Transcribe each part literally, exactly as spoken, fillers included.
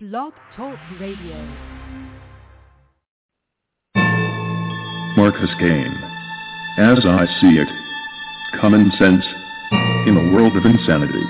Blog Talk Radio. Marcus Kane. As I see it, common sense in a world of insanity.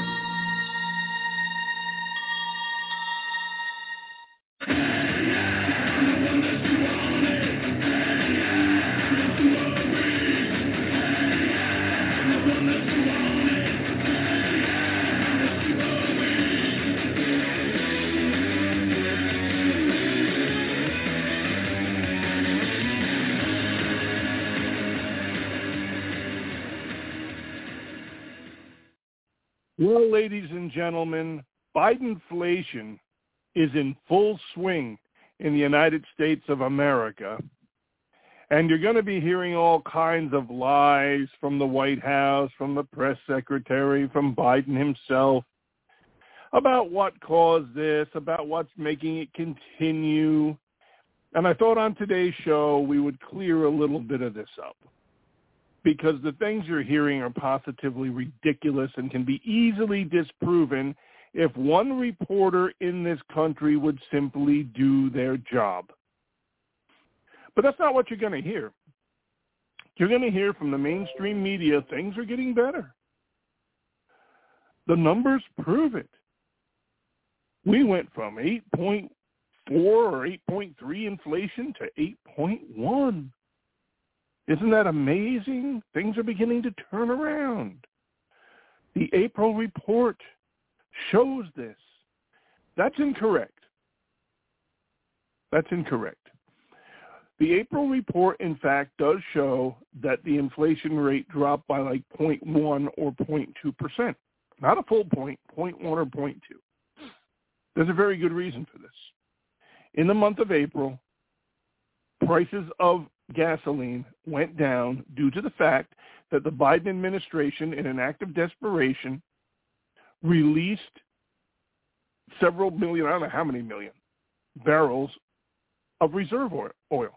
Well, ladies and gentlemen, Bidenflation is in full swing in the United States of America. And you're going to be hearing all kinds of lies from the White House, from the press secretary, from Biden himself, about what caused this, about what's making it continue. And I thought on today's show we would clear a little bit of this up, because the things you're hearing are positively ridiculous and can be easily disproven if one reporter in this country would simply do their job. But that's not what you're going to hear. You're going to hear from the mainstream media things are getting better. The numbers prove it. We went from eight point four or eight point three inflation to eight point one. Isn't that amazing? Things are beginning to turn around. The April report shows this. That's incorrect. That's incorrect. The April report, in fact, does show that the inflation rate dropped by like zero point one or zero point two percent. Not a full point, zero point one or zero point two. There's a very good reason for this. In the month of April, prices of gasoline went down due to the fact that the Biden administration, in an act of desperation, released several million, I don't know how many million, barrels of reserve oil.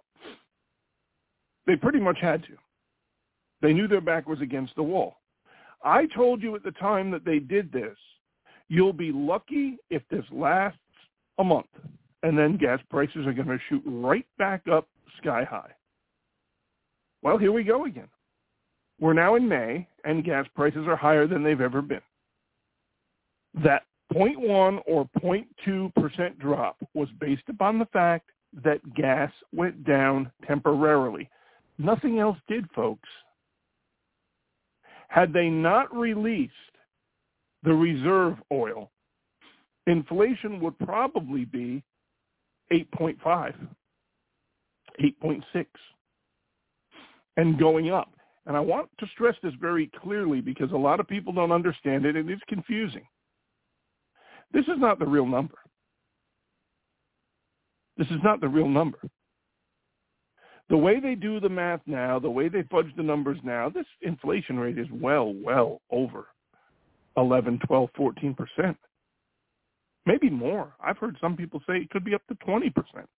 They pretty much had to. They knew their back was against the wall. I told you at the time that they did this, you'll be lucky if this lasts a month, and then gas prices are going to shoot right back up sky high. Well, here we go again. We're now in May, and gas prices are higher than they've ever been. That zero point one or zero point two percent drop was based upon the fact that gas went down temporarily. Nothing else did, folks. Had they not released the reserve oil, inflation would probably be eight point five, eight point six. And going up. And I want to stress this very clearly because a lot of people don't understand it, and it's confusing. This is not the real number. This is not the real number. The way they do the math now, the way they fudge the numbers now, this inflation rate is well, well over eleven, twelve, fourteen percent. Maybe more. I've heard some people say it could be up to twenty percent.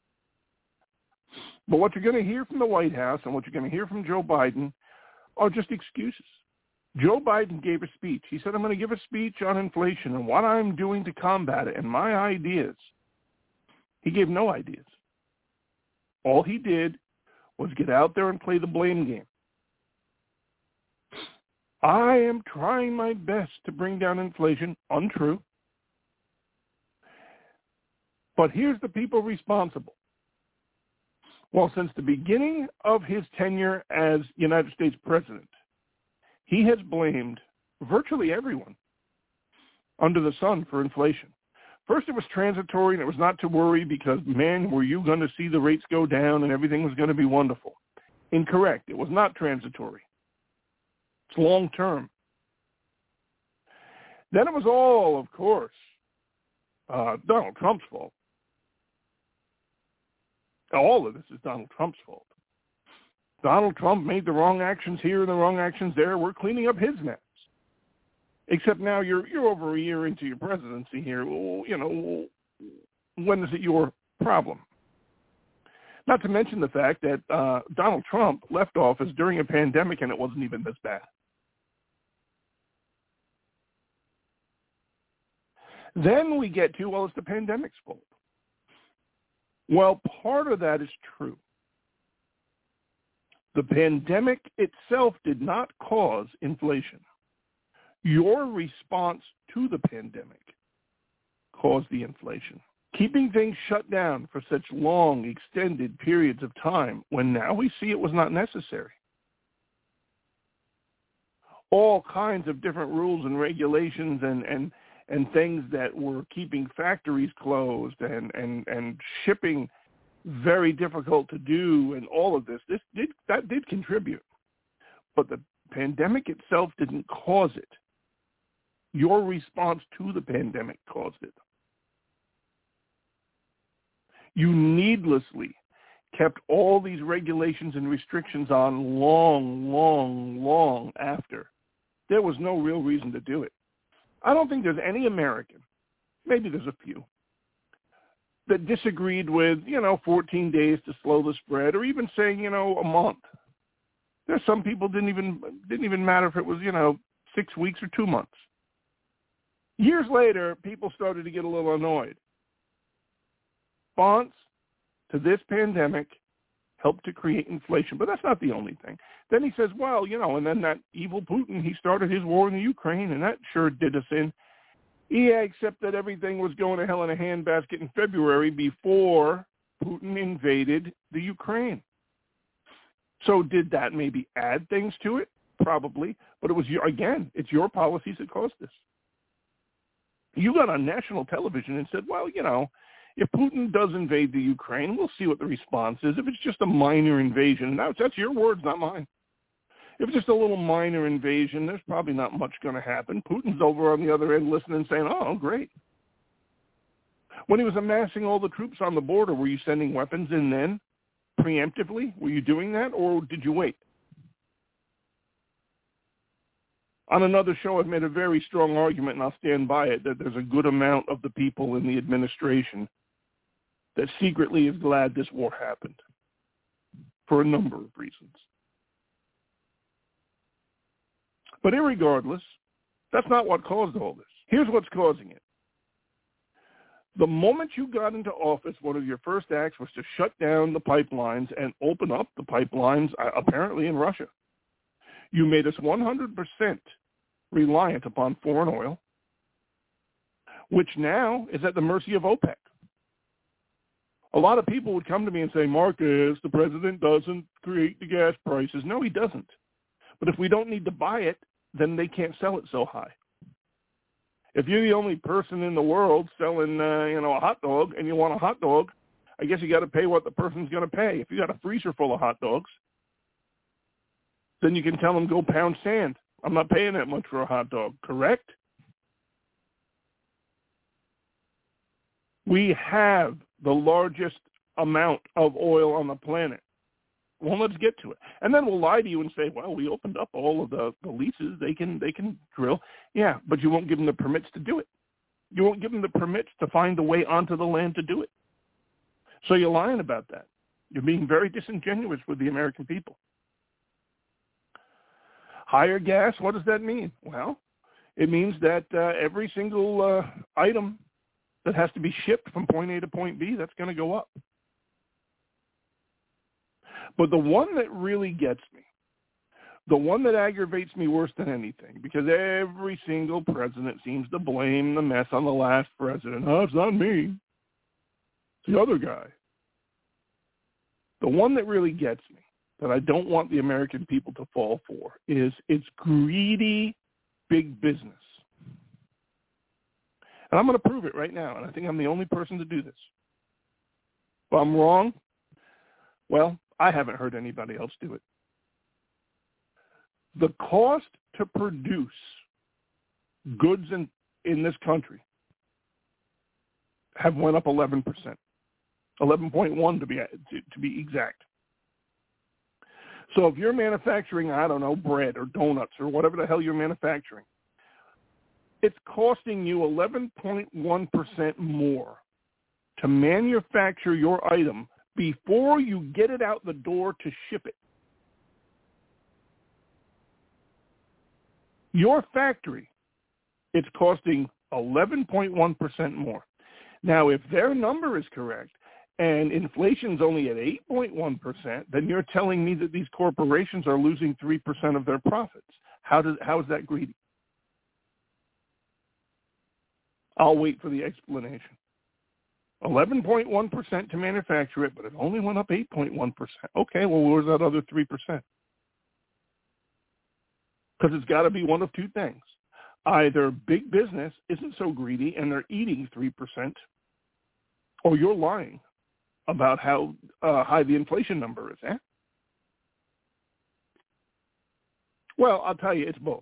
But what you're going to hear from the White House and what you're going to hear from Joe Biden are just excuses. Joe Biden gave a speech. He said, I'm going to give a speech on inflation and what I'm doing to combat it and my ideas. He gave no ideas. All he did was get out there and play the blame game. I am trying my best to bring down inflation. Untrue. But here's the people responsible. Well, since the beginning of his tenure as United States president, he has blamed virtually everyone under the sun for inflation. First, it was transitory, and it was not to worry because, man, were you going to see the rates go down and everything was going to be wonderful. Incorrect. It was not transitory. It's long-term. Then it was all, of course, uh, Donald Trump's fault. All of this is Donald Trump's fault. Donald Trump made the wrong actions here and the wrong actions there. We're cleaning up his mess. Except now you're you're over a year into your presidency here. Well, you know, when is it your problem? Not to mention the fact that uh, Donald Trump left office during a pandemic and it wasn't even this bad. Then we get to, well, it's the pandemic's fault. Well, part of that is true. The pandemic itself did not cause inflation. Your response to the pandemic caused the inflation. Keeping things shut down for such long, extended periods of time when now we see it was not necessary. All kinds of different rules and regulations and, and, and things that were keeping factories closed and, and, and shipping very difficult to do, and all of this, this did, that did contribute. But the pandemic itself didn't cause it. Your response to the pandemic caused it. You needlessly kept all these regulations and restrictions on long, long, long after. There was no real reason to do it. I don't think there's any American, maybe there's a few, that disagreed with, you know, fourteen days to slow the spread, or even saying, you know, a month. There's some people didn't even didn't even matter if it was, you know, six weeks or two months. Years later, people started to get a little annoyed. Response to this pandemic helped to create inflation, but that's not the only thing. Then he says, well, you know, and then that evil Putin, he started his war in the Ukraine, and that sure did us in. Yeah, except that everything was going to hell in a handbasket in February before Putin invaded the Ukraine. So did that maybe add things to it? Probably. But it was, your, again, it's your policies that caused this. You got on national television and said, well, you know, if Putin does invade the Ukraine, we'll see what the response is. If it's just a minor invasion, now that's your words, not mine. If it's just a little minor invasion, there's probably not much going to happen. Putin's over on the other end listening and saying, oh, great. When he was amassing all the troops on the border, were you sending weapons in then, preemptively? Were you doing that, or did you wait? On another show, I've made a very strong argument, and I'll stand by it, that there's a good amount of the people in the administration that secretly is glad this war happened for a number of reasons. But irregardless, that's not what caused all this. Here's what's causing it. The moment you got into office, one of your first acts was to shut down the pipelines and open up the pipelines, apparently in Russia. You made us one hundred percent reliant upon foreign oil, which now is at the mercy of OPEC. A lot of people would come to me and say, Marcus, the president doesn't create the gas prices. No, he doesn't. But if we don't need to buy it, then they can't sell it so high. If you're the only person in the world selling, uh, you know, a hot dog and you want a hot dog, I guess you got to pay what the person's going to pay. If you got a freezer full of hot dogs, then you can tell them go pound sand. I'm not paying that much for a hot dog, correct? We have the largest amount of oil on the planet. Well, let's get to it. And then we'll lie to you and say, well, we opened up all of the, the leases. They can they can drill. Yeah, but you won't give them the permits to do it. You won't give them the permits to find a way onto the land to do it. So you're lying about that. You're being very disingenuous with the American people. Higher gas, what does that mean? Well, it means that uh, every single uh, item that has to be shipped from point A to point B, that's going to go up. But the one that really gets me, the one that aggravates me worse than anything, because every single president seems to blame the mess on the last president. Oh, it's not me. It's the other guy. The one that really gets me, that I don't want the American people to fall for, is it's greedy big business. And I'm going to prove it right now, and I think I'm the only person to do this. If I'm wrong, well, I haven't heard anybody else do it. The cost to produce goods in, in this country have went up eleven percent, eleven point one to be to, to be exact. So if you're manufacturing, I don't know, bread or donuts or whatever the hell you're manufacturing, it's costing you eleven point one percent more to manufacture your item before you get it out the door to ship it. Your factory, it's costing eleven point one percent more. Now, if their number is correct and inflation's only at eight point one percent, then you're telling me that these corporations are losing three percent of their profits. How does how is that greedy? I'll wait for the explanation. eleven point one percent to manufacture it, but it only went up eight point one percent. Okay, well, where's that other three percent? Because it's got to be one of two things. Either big business isn't so greedy and they're eating three percent, or you're lying about how uh, high the inflation number is. Eh? Well, I'll tell you, it's both.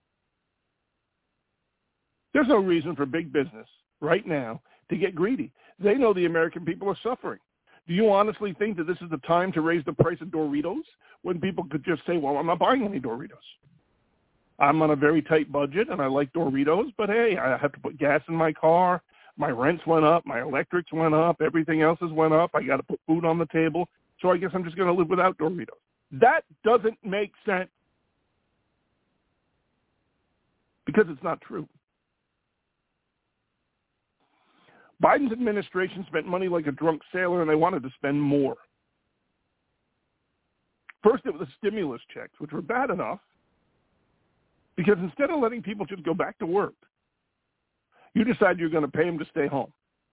There's no reason for big business right now to get greedy. They know the American people are suffering. Do you honestly think that this is the time to raise the price of Doritos when people could just say, well, I'm not buying any Doritos. I'm on a very tight budget and I like Doritos, but hey, I have to put gas in my car. My rents went up. My electrics went up. Everything else has went up. I got to put food on the table. So I guess I'm just going to live without Doritos. That doesn't make sense because it's not true. Biden's administration spent money like a drunk sailor, and they wanted to spend more. First, it was the stimulus checks, which were bad enough, because instead of letting people just go back to work, you decide you're going to pay them to stay home.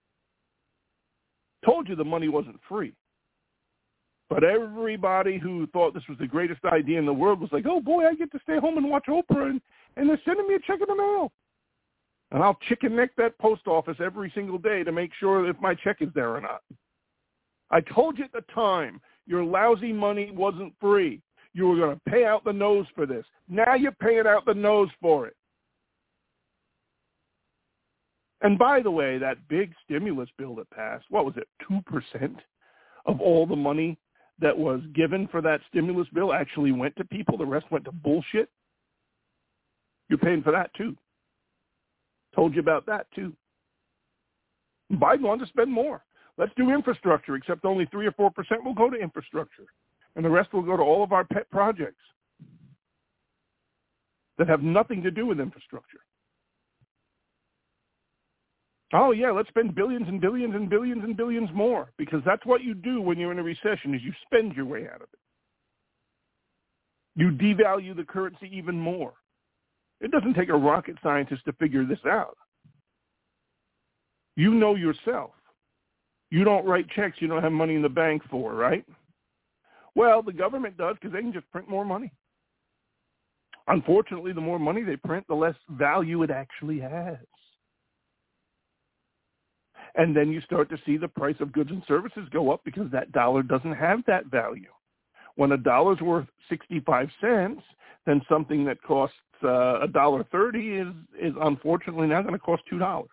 Told you the money wasn't free. But everybody who thought this was the greatest idea in the world was like, oh, boy, I get to stay home and watch Oprah, and, and they're sending me a check in the mail. And I'll chicken neck that post office every single day to make sure if my check is there or not. I told you at the time, your lousy money wasn't free. You were going to pay out the nose for this. Now you're paying out the nose for it. And by the way, that big stimulus bill that passed, what was it, two percent of all the money that was given for that stimulus bill actually went to people. The rest went to bullshit. You're paying for that too. Told you about that, too. Biden wants to spend more. Let's do infrastructure, except only three or four percent will go to infrastructure, and the rest will go to all of our pet projects that have nothing to do with infrastructure. Oh, yeah, let's spend billions and billions and billions and billions more, because that's what you do when you're in a recession, is you spend your way out of it. You devalue the currency even more. It doesn't take a rocket scientist to figure this out. You know yourself. You don't write checks you don't have money in the bank for, right? Well, the government does because they can just print more money. Unfortunately, the more money they print, the less value it actually has. And then you start to see the price of goods and services go up because that dollar doesn't have that value. When a dollar's worth sixty-five cents, then something that costs uh, one dollar thirty is, is unfortunately now going to cost two dollars.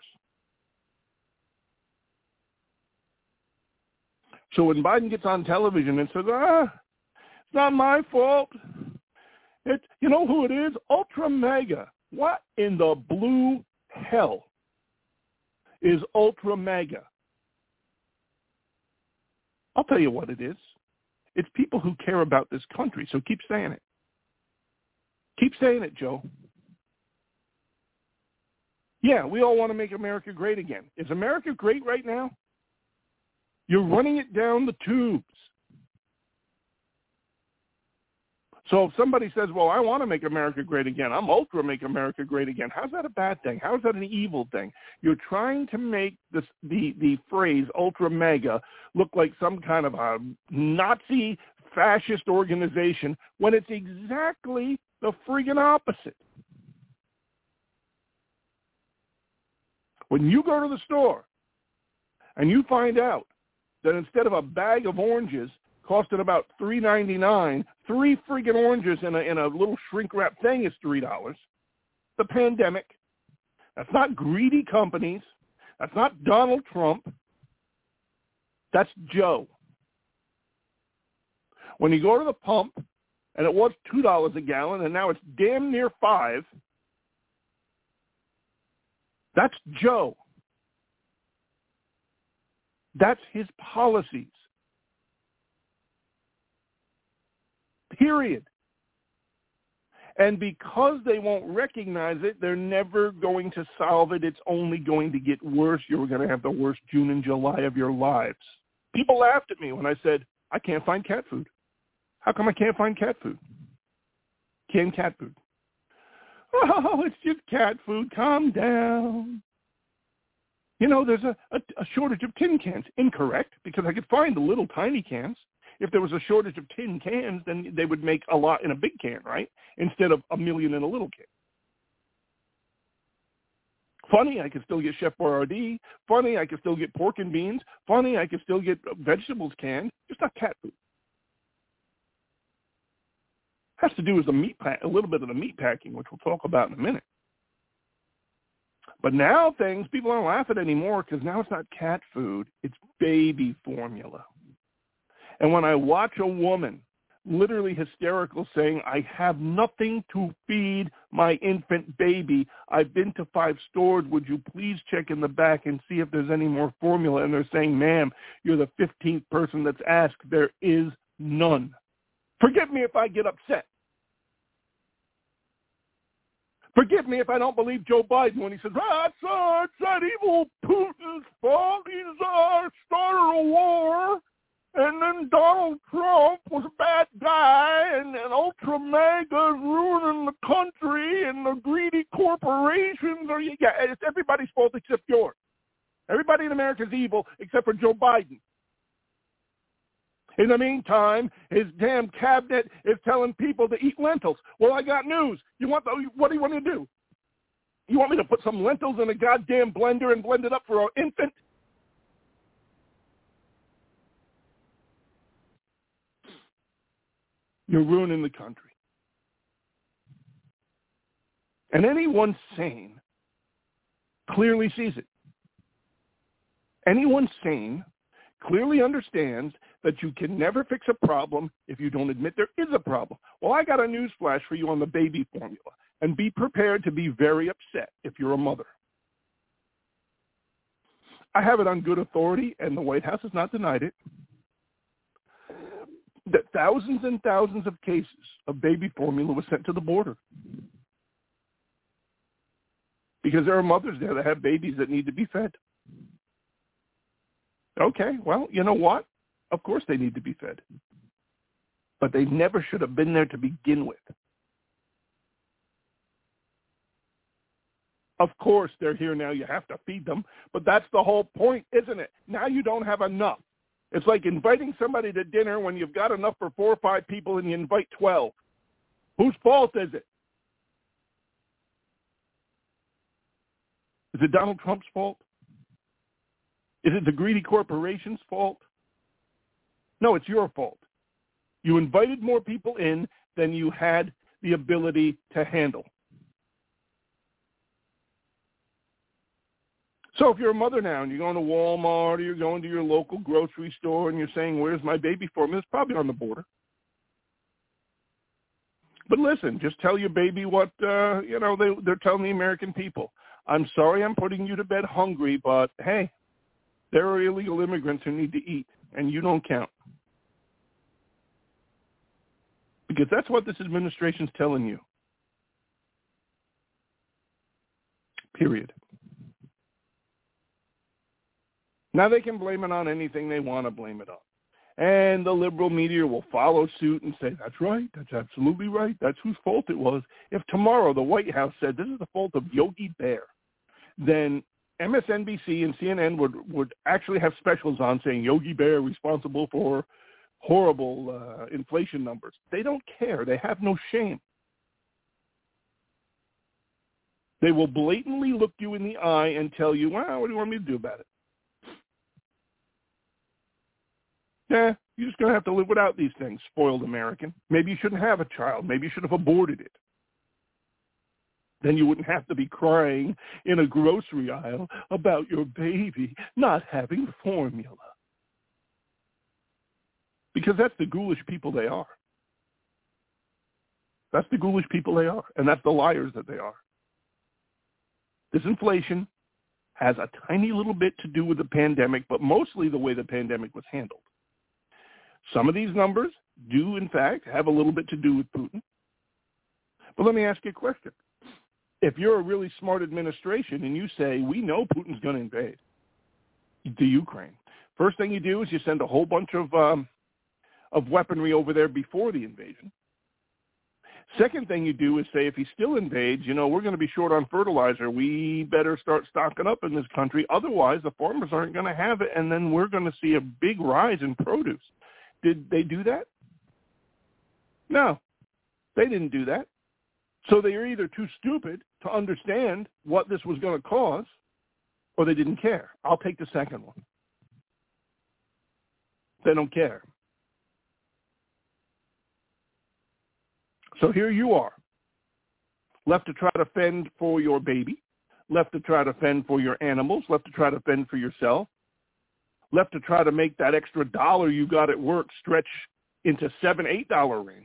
So when Biden gets on television and says, ah, it's not my fault. It, you know who it is? Ultra Mega. What in the blue hell is Ultra Mega? I'll tell you what it is. It's people who care about this country, so keep saying it. Keep saying it, Joe. Yeah, we all want to make America great again. Is America great right now? You're running it down the tubes. So if somebody says, well, I want to make America great again, I'm ultra make America great again, how's that a bad thing? How is that an evil thing? You're trying to make this, the, the phrase ultra mega look like some kind of a Nazi fascist organization when it's exactly the friggin' opposite. When you go to the store and you find out that instead of a bag of oranges costing about three ninety-nine, three friggin' oranges in a, in a little shrink-wrap thing is three dollars. The pandemic. That's not greedy companies. That's not Donald Trump. That's Joe. When you go to the pump, and it was two dollars a gallon, and now it's damn near five, that's Joe. That's his policies. Period. And because they won't recognize it, they're never going to solve it. It's only going to get worse. You're going to have the worst June and July of your lives. People laughed at me when I said, I can't find cat food. How come I can't find cat food? Canned cat food. Oh, it's just cat food. Calm down. You know, there's a, a, a shortage of tin cans. Incorrect, because I could find the little tiny cans. If there was a shortage of tin cans, then they would make a lot in a big can, right? Instead of a million in a little can. Funny, I could still get Chef Boyardee. Funny, I could still get pork and beans. Funny, I could still get vegetables canned. Just not cat food. Has to do with the meat pack, a little bit of the meat packing, which we'll talk about in a minute. But now things, people aren't laughing anymore because now it's not cat food. It's baby formula. And when I watch a woman literally hysterical saying, I have nothing to feed my infant baby. I've been to five stores. Would you please check in the back and see if there's any more formula? And they're saying, ma'am, you're the fifteenth person that's asked. There is none. Forgive me if I get upset. Forgive me if I don't believe Joe Biden when he says, ah, it's, uh, it's that evil Putin's fault. He's uh, started a war. And then Donald Trump was a bad guy, and, and Ultra MAGA is ruining the country, and the greedy corporations are, yeah, it's everybody's fault except yours. Everybody in America is evil except for Joe Biden. In the meantime, his damn cabinet is telling people to eat lentils. Well, I got news. You want the, what do you want me to do? You want me to put some lentils in a goddamn blender and blend it up for an infant? You're ruining the country. And anyone sane clearly sees it. Anyone sane clearly understands that you can never fix a problem if you don't admit there is a problem. Well, I got a news flash for you on the baby formula, and be prepared to be very upset if you're a mother. I have it on good authority, and the White House has not denied it, that thousands and thousands of cases of baby formula was sent to the border. Because there are mothers there that have babies that need to be fed. Okay, well, you know what? Of course they need to be fed. But they never should have been there to begin with. Of course they're here now. You have to feed them. But that's the whole point, isn't it? Now you don't have enough. It's like inviting somebody to dinner when you've got enough for four or five people and you invite twelve. Whose fault is it? Is it Donald Trump's fault? Is it the greedy corporation's fault? No, it's your fault. You invited more people in than you had the ability to handle. So if you're a mother now and you're going to Walmart or you're going to your local grocery store and you're saying, where's my baby formula? It's probably on the border. But listen, just tell your baby what, uh, you know, they, they're telling the American people. I'm sorry I'm putting you to bed hungry, but hey, there are illegal immigrants who need to eat, and you don't count. Because that's what this administration's telling you. Period. Now they can blame it on anything they want to blame it on. And the liberal media will follow suit and say, that's right, that's absolutely right, that's whose fault it was. If tomorrow the White House said this is the fault of Yogi Bear, then M S N B C and C N N would, would actually have specials on saying Yogi Bear responsible for horrible uh, inflation numbers. They don't care. They have no shame. They will blatantly look you in the eye and tell you, well, what do you want me to do about it? Yeah, you're just going to have to live without these things, spoiled American. Maybe you shouldn't have a child. Maybe you should have aborted it. Then you wouldn't have to be crying in a grocery aisle about your baby not having formula. Because that's the ghoulish people they are. That's the ghoulish people they are, and that's the liars that they are. This inflation has a tiny little bit to do with the pandemic, but mostly the way the pandemic was handled. Some of these numbers do, in fact, have a little bit to do with Putin. Well, let me ask you a question. If you're a really smart administration and you say, we know Putin's going to invade the Ukraine, first thing you do is you send a whole bunch of um, of weaponry over there before the invasion. Second thing you do is say, if he still invades, you know, we're going to be short on fertilizer. We better start stocking up in this country. Otherwise, the farmers aren't going to have it, and then we're going to see a big rise in produce. Did they do that? No, they didn't do that. So they are either too stupid to understand what this was going to cause, or they didn't care. I'll take the second one. They don't care. So here you are, left to try to fend for your baby, left to try to fend for your animals, left to try to fend for yourself, left to try to make that extra dollar you got at work stretch into seven, eight dollar range.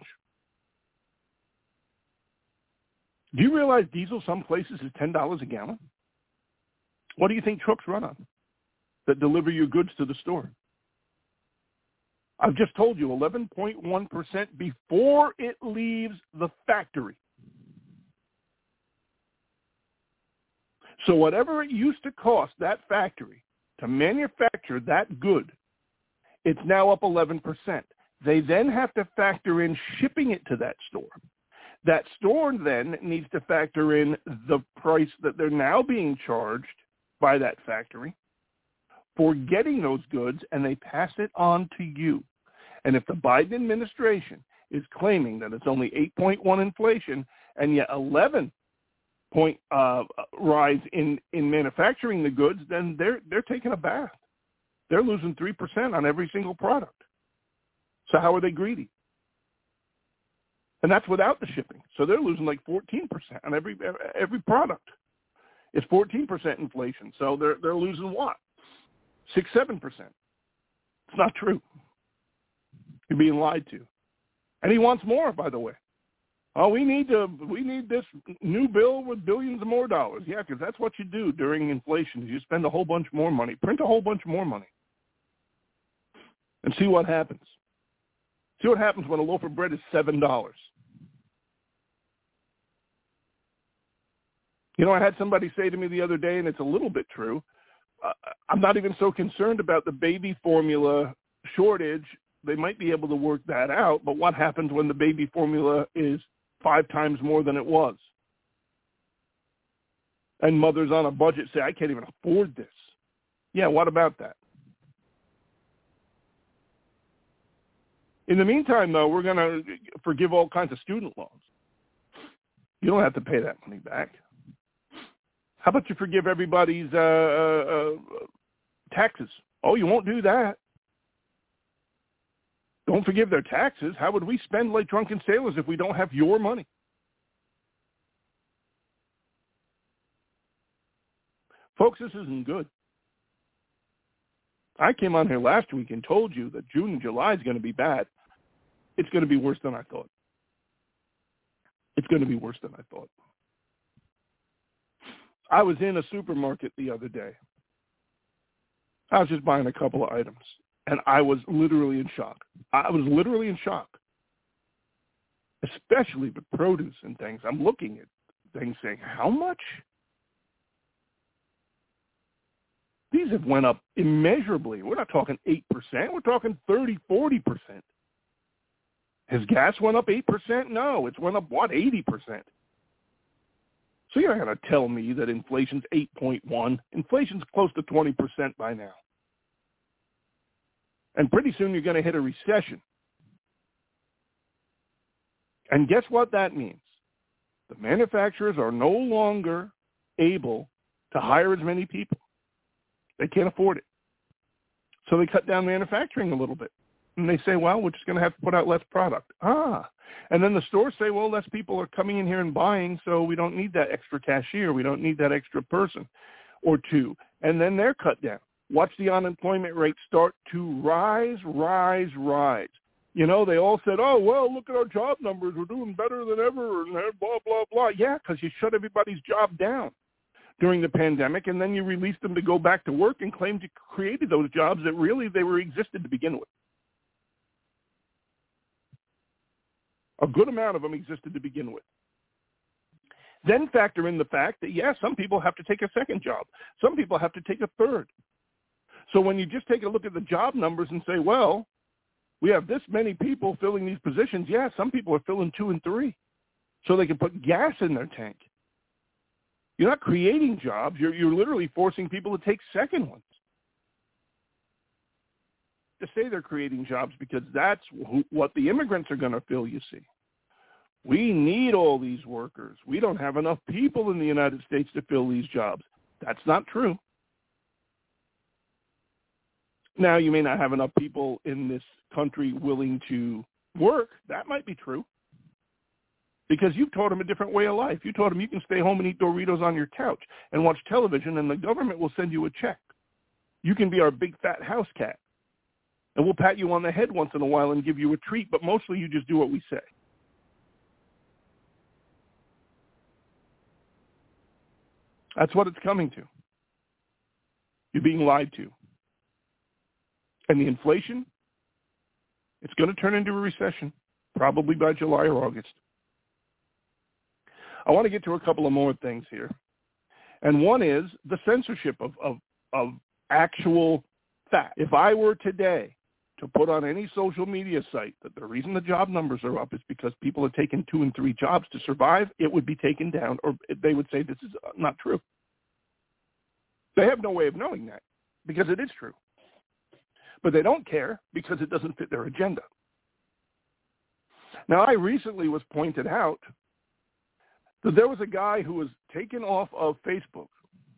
Do you realize diesel some places is ten dollars a gallon? What do you think trucks run on that deliver your goods to the store? I've just told you eleven point one percent before it leaves the factory. So whatever it used to cost that factory to manufacture that good, it's now up eleven percent. They then have to factor in shipping it to that store. That store then needs to factor in the price that they're now being charged by that factory for getting those goods, and they pass it on to you. And if the Biden administration is claiming that it's only eight point one inflation and yet eleven point uh, rise in, in manufacturing the goods, then they're they're taking a bath. They're losing three percent on every single product. So how are they greedy? And that's without the shipping. So they're losing like fourteen percent on every every product. It's fourteen percent inflation. So they're they're losing what? Six, seven percent. It's not true. You're being lied to. And he wants more, by the way. Oh, we need to we need this new bill with billions of more dollars. Yeah, because that's what you do during inflation is you spend a whole bunch more money. Print a whole bunch more money. And see what happens. See what happens when a loaf of bread is seven dollars. You know, I had somebody say to me the other day, and it's a little bit true, uh, I'm not even so concerned about the baby formula shortage. They might be able to work that out, but what happens when the baby formula is five times more than it was? And mothers on a budget say, I can't even afford this. Yeah, what about that? In the meantime, though, we're going to forgive all kinds of student loans. You don't have to pay that money back. How about you forgive everybody's uh, uh, taxes? Oh, you won't do that. Don't forgive their taxes. How would we spend like drunken sailors if we don't have your money? Folks, this isn't good. I came on here last week and told you that June and July is going to be bad. It's going to be worse than I thought. It's going to be worse than I thought. I was in a supermarket the other day. I was just buying a couple of items, and I was literally in shock. I was literally in shock, especially with produce and things. I'm looking at things saying, how much? These have went up immeasurably. We're not talking eight percent. We're talking thirty, forty percent. Has gas went up eight percent? No, it's went up, what, eighty percent. So you're not going to tell me that inflation's eight point one. Inflation's close to twenty percent by now. And pretty soon you're going to hit a recession. And guess what that means? The manufacturers are no longer able to hire as many people. They can't afford it. So they cut down manufacturing a little bit. And they say, well, we're just going to have to put out less product. Ah. And then the stores say, well, less people are coming in here and buying, so we don't need that extra cashier. We don't need that extra person or two. And then they're cut down. Watch the unemployment rate start to rise, rise, rise. You know, they all said, oh, well, look at our job numbers. We're doing better than ever, and blah, blah, blah. Yeah, because you shut everybody's job down during the pandemic, and then you released them to go back to work and claimed you created those jobs that really they were existed to begin with. A good amount of them existed to begin with. Then factor in the fact that, yes, some people have to take a second job. Some people have to take a third. So when you just take a look at the job numbers and say, well, we have this many people filling these positions, yeah, some people are filling two and three so they can put gas in their tank. You're not creating jobs. You're, you're literally forcing people to take second ones. To say they're creating jobs because that's who, what the immigrants are going to fill, you see. We need all these workers. We don't have enough people in the United States to fill these jobs. That's not true. Now, you may not have enough people in this country willing to work. That might be true. Because you've taught them a different way of life. You taught them you can stay home and eat Doritos on your couch and watch television, and the government will send you a check. You can be our big fat house cat, and we'll pat you on the head once in a while and give you a treat, but mostly you just do what we say. That's what it's coming to. You're being lied to. And the inflation, it's going to turn into a recession, probably by July or August. I want to get to a couple of more things here. And one is the censorship of, of, of actual fact. If I were today to put on any social media site that the reason the job numbers are up is because people are taking two and three jobs to survive, it would be taken down, or they would say this is not true. They have no way of knowing that because it is true. But they don't care because it doesn't fit their agenda. Now, I recently was pointed out that there was a guy who was taken off of Facebook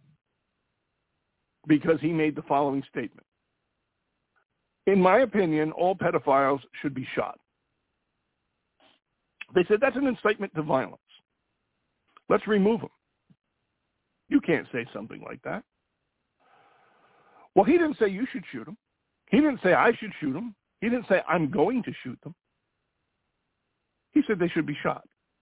because he made the following statement. In my opinion, all pedophiles should be shot. They said that's an incitement to violence. Let's remove them. You can't say something like that. Well, he didn't say you should shoot them. He didn't say I should shoot them. He didn't say I'm going to shoot them. He said they should be shot.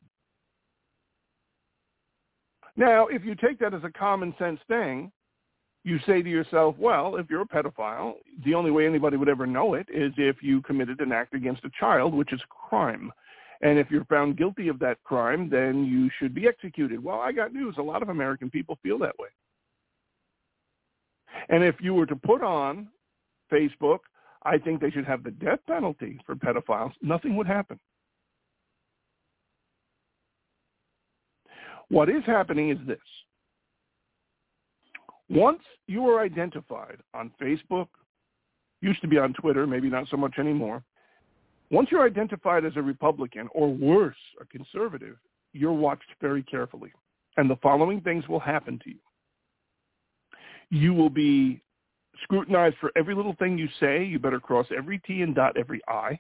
Now, if you take that as a common sense thing, you say to yourself, well, if you're a pedophile, the only way anybody would ever know it is if you committed an act against a child, which is a crime. And if you're found guilty of that crime, then you should be executed. Well, I got news. A lot of American people feel that way. And if you were to put on Facebook, I think they should have the death penalty for pedophiles, nothing would happen. What is happening is this. Once you are identified on Facebook, used to be on Twitter, maybe not so much anymore, once you're identified as a Republican or worse, a conservative, you're watched very carefully. And the following things will happen to you. You will be scrutinized for every little thing you say. You better cross every T and dot every I.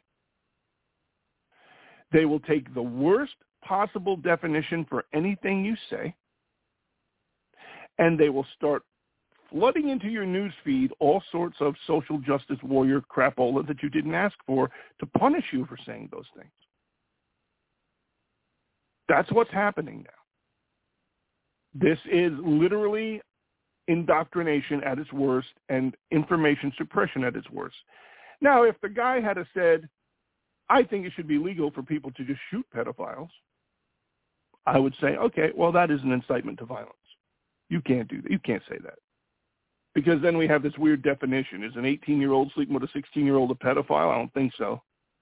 They will take the worst possible definition for anything you say, and they will start flooding into your news feed all sorts of social justice warrior crapola that you didn't ask for to punish you for saying those things. That's what's happening now. This is literally indoctrination at its worst and information suppression at its worst. Now, if the guy had said, I think it should be legal for people to just shoot pedophiles, I would say, okay, well, that is an incitement to violence. You can't do that. You can't say that. Because then we have this weird definition. Is an eighteen-year-old sleeping with a sixteen-year-old a pedophile? I don't think so.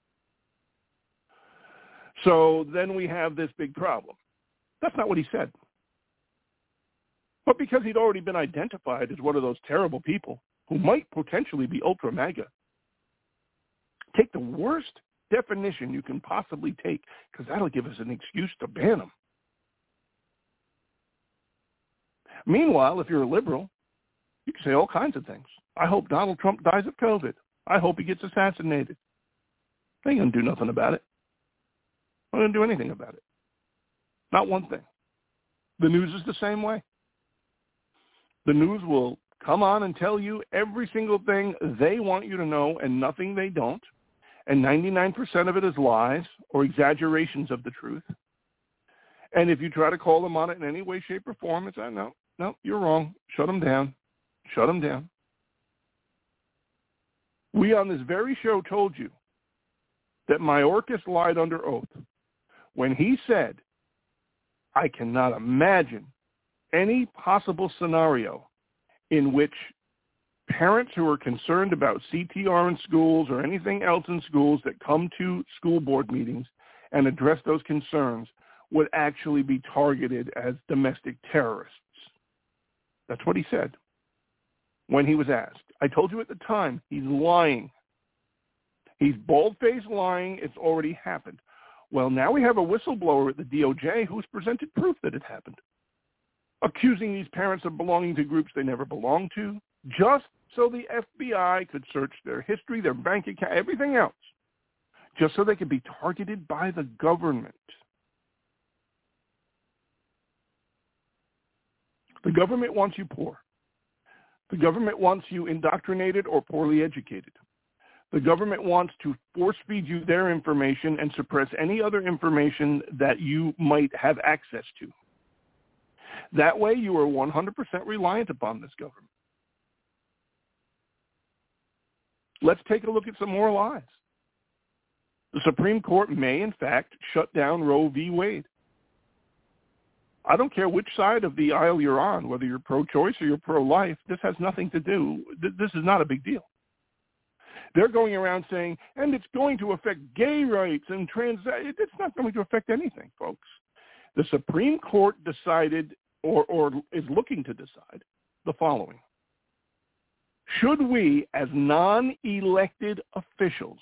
So then we have this big problem. That's not what he said. But because he'd already been identified as one of those terrible people who might potentially be ultra MAGA, take the worst definition you can possibly take, because that'll give us an excuse to ban him. Meanwhile, if you're a liberal, you can say all kinds of things. I hope Donald Trump dies of COVID. I hope he gets assassinated. They ain't going to do nothing about it. They're not going to do anything about it. Not one thing. The news is the same way. The news will come on and tell you every single thing they want you to know and nothing they don't. And ninety-nine percent of it is lies or exaggerations of the truth. And if you try to call them on it in any way, shape, or form, it's, oh, no, no, you're wrong. Shut them down. Shut them down. We on this very show told you that Mayorkas lied under oath when he said I cannot imagine any possible scenario in which parents who are concerned about C T R in schools or anything else in schools that come to school board meetings and address those concerns would actually be targeted as domestic terrorists. That's what he said when he was asked. I told you at the time, he's lying. He's bald-faced lying. It's already happened. Well, now we have a whistleblower at the D O J who's presented proof that it happened, accusing these parents of belonging to groups they never belonged to, just so the F B I could search their history, their bank account, everything else, just so they could be targeted by the government. The government wants you poor. The government wants you indoctrinated or poorly educated. The government wants to force feed you their information and suppress any other information that you might have access to. That way you are one hundred percent reliant upon this government. Let's take a look at some more lies. The Supreme Court may, in fact, shut down Roe v. Wade. I don't care which side of the aisle you're on, whether you're pro-choice or you're pro-life, this has nothing to do. This is not a big deal. They're going around saying, and it's going to affect gay rights and trans. It's not going to affect anything, folks. The Supreme Court decided, or, or is looking to decide, the following. Should we, as non-elected officials,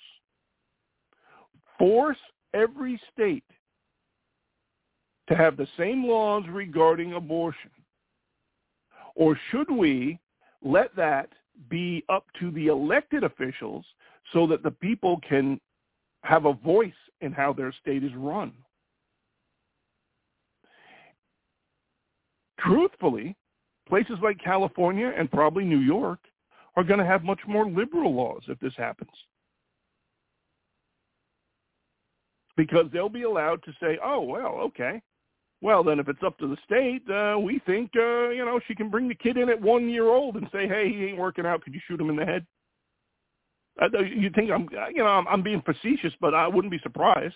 force every state to have the same laws regarding abortion? Or should we let that be up to the elected officials so that the people can have a voice in how their state is run? Truthfully, places like California and probably New York are going to have much more liberal laws if this happens. Because they'll be allowed to say, oh, well, okay. Well, then if it's up to the state, uh, we think, uh, you know, she can bring the kid in at one year old and say, hey, he ain't working out. Could you shoot him in the head? Uh, you think I'm, you know, I'm, I'm being facetious, but I wouldn't be surprised.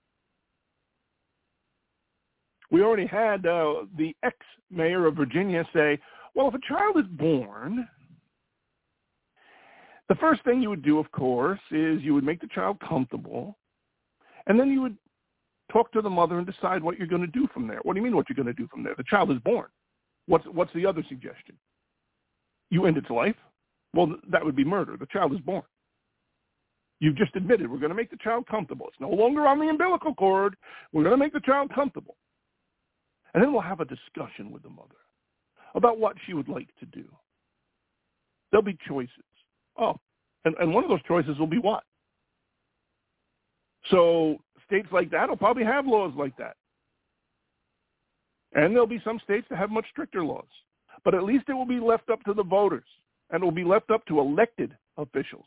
We already had uh, the ex-mayor of Virginia say, well, if a child is born, the first thing you would do, of course, is you would make the child comfortable, and then you would talk to the mother and decide what you're going to do from there. What do you mean what you're going to do from there? The child is born. What's, what's the other suggestion? You end its life? Well, that would be murder. The child is born. You've just admitted we're going to make the child comfortable. It's no longer on the umbilical cord. We're going to make the child comfortable. And then we'll have a discussion with the mother about what she would like to do. There'll be choices. Oh, and, and one of those choices will be what? So states like that will probably have laws like that. And there'll be some states that have much stricter laws. But at least it will be left up to the voters, and it will be left up to elected officials.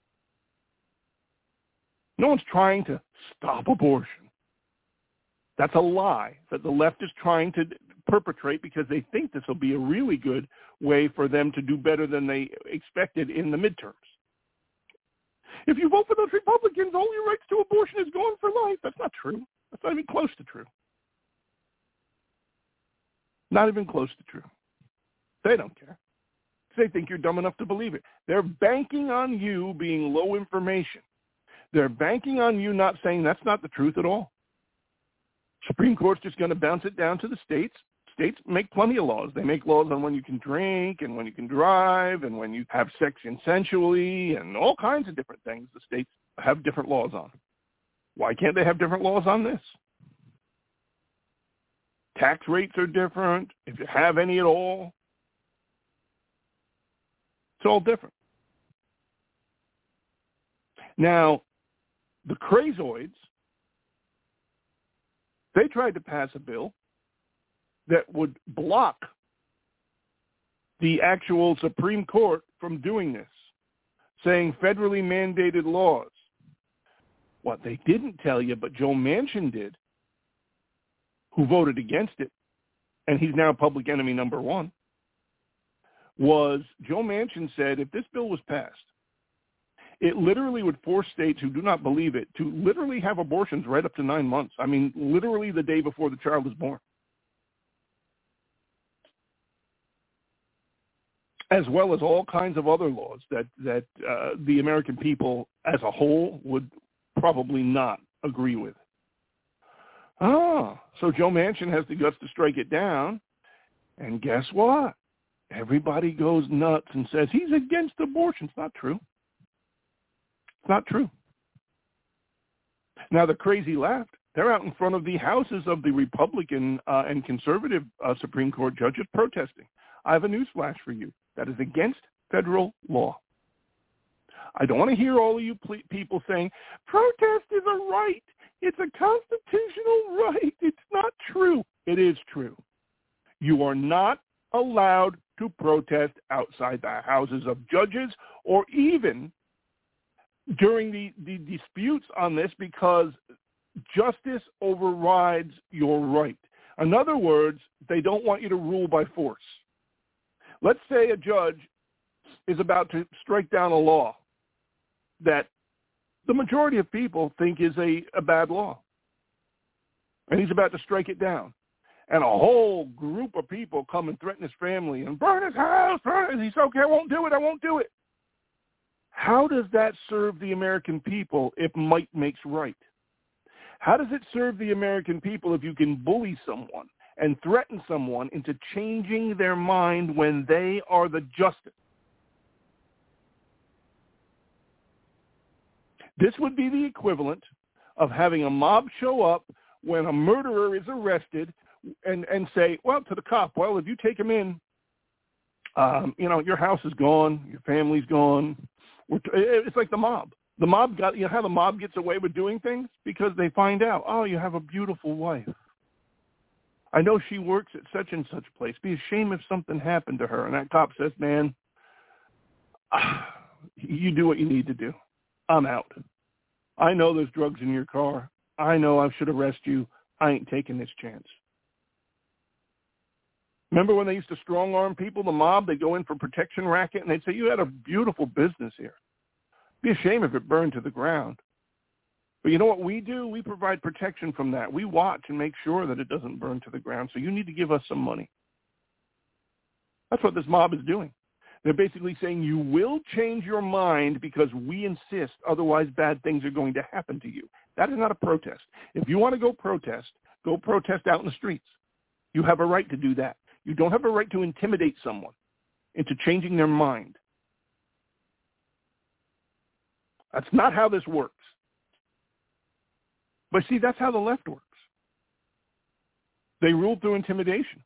No one's trying to stop abortion. That's a lie that the left is trying to perpetrate because they think this will be a really good way for them to do better than they expected in the midterms. If you vote for those Republicans, all your rights to abortion is gone for life. That's not true. That's not even close to true. Not even close to true. They don't care. They think you're dumb enough to believe it. They're banking on you being low information. They're banking on you not saying that's not the truth at all. Supreme Court's just going to bounce it down to the states. States make plenty of laws. They make laws on when you can drink and when you can drive and when you have sex consensually and all kinds of different things the states have different laws on. Why can't they have different laws on this? Tax rates are different, if you have any at all. It's all different. Now, the crazoids, they tried to pass a bill that would block the actual Supreme Court from doing this, saying federally mandated laws. What they didn't tell you, but Joe Manchin did, who voted against it, and he's now public enemy number one, was Joe Manchin said if this bill was passed, it literally would force states who do not believe it to literally have abortions right up to nine months. I mean, literally the day before the child is born. as well as all kinds of other laws that, that uh, the American people as a whole would probably not agree with. Ah, so Joe Manchin has the guts to strike it down, and guess what? Everybody goes nuts and says he's against abortion. It's not true. It's not true. Now, the crazy left, they're out in front of the houses of the Republican uh, and conservative uh, Supreme Court judges protesting. I have a news flash for you. That is against federal law. I don't want to hear all of you ple- people saying, protest is a right. It's a constitutional right. It's not true. It is true. You are not allowed to protest outside the houses of judges or even during the, the disputes on this, because justice overrides your right. In other words, they don't want you to rule by force. Let's say a judge is about to strike down a law that the majority of people think is a, a bad law, and he's about to strike it down. And a whole group of people come and threaten his family and burn his house, burn it. He's okay, I won't do it, I won't do it. How does that serve the American people if might makes right? How does it serve the American people if you can bully someone and threaten someone into changing their mind when they are the justice? This would be the equivalent of having a mob show up when a murderer is arrested and, and say, well, to the cop, well, if you take him in, um, you know, your house is gone, your family's gone. We're t- it's like the mob. The mob got, you know how the mob gets away with doing things? Because they find out, oh, you have a beautiful wife. I know she works at such and such place. Be a shame if something happened to her. And that cop says, man, you do what you need to do. I'm out. I know there's drugs in your car. I know I should arrest you. I ain't taking this chance. Remember when they used to strong-arm people, the mob? They'd go in for protection racket, and they'd say, you had a beautiful business here. Be a shame if it burned to the ground. But you know what we do? We provide protection from that. We watch and make sure that it doesn't burn to the ground, so you need to give us some money. That's what this mob is doing. They're basically saying you will change your mind because we insist, otherwise bad things are going to happen to you. That is not a protest. If you want to go protest, go protest out in the streets. You have a right to do that. You don't have a right to intimidate someone into changing their mind. That's not how this works. But see, that's how the left works. They rule through intimidation.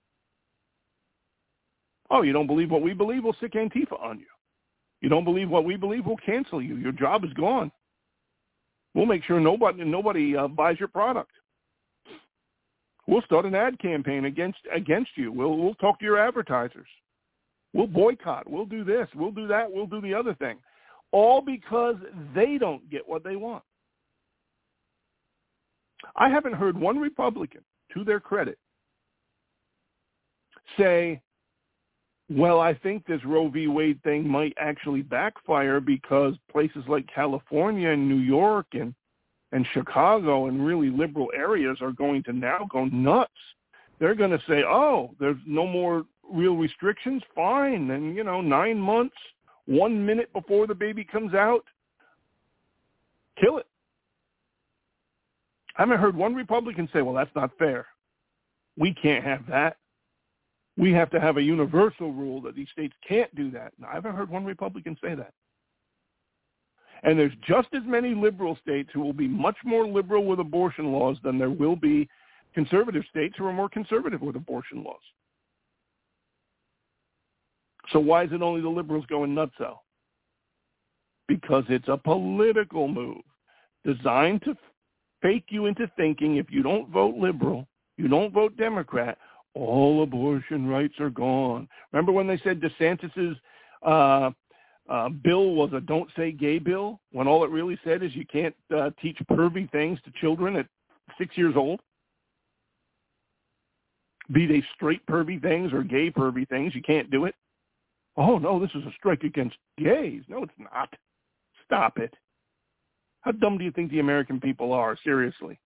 Oh, you don't believe what we believe? We'll stick Antifa on you. You don't believe what we believe? We'll cancel you. Your job is gone. We'll make sure nobody nobody uh, buys your product. We'll start an ad campaign against against you. We'll we'll talk to your advertisers. We'll boycott. We'll do this. We'll do that. We'll do the other thing. All because they don't get what they want. I haven't heard one Republican, to their credit, say, well, I think this Roe v. Wade thing might actually backfire because places like California and New York and, and Chicago and really liberal areas are going to now go nuts. They're going to say, oh, there's no more real restrictions? Fine. And, you know, nine months, one minute before the baby comes out, kill it. I haven't heard one Republican say, well, that's not fair. We can't have that. We have to have a universal rule that these states can't do that. No, I haven't heard one Republican say that. And there's just as many liberal states who will be much more liberal with abortion laws than there will be conservative states who are more conservative with abortion laws. So why is it only the liberals going nutso? Because it's a political move designed to fake you into thinking if you don't vote liberal, you don't vote Democrat, all abortion rights are gone. Remember when they said DeSantis's uh, uh, bill was a don't say gay bill, when all it really said is you can't uh, teach pervy things to children at six years old? Be they straight pervy things or gay pervy things, you can't do it. Oh, no, this is a strike against gays. No, it's not. Stop it. How dumb do you think the American people are? Seriously.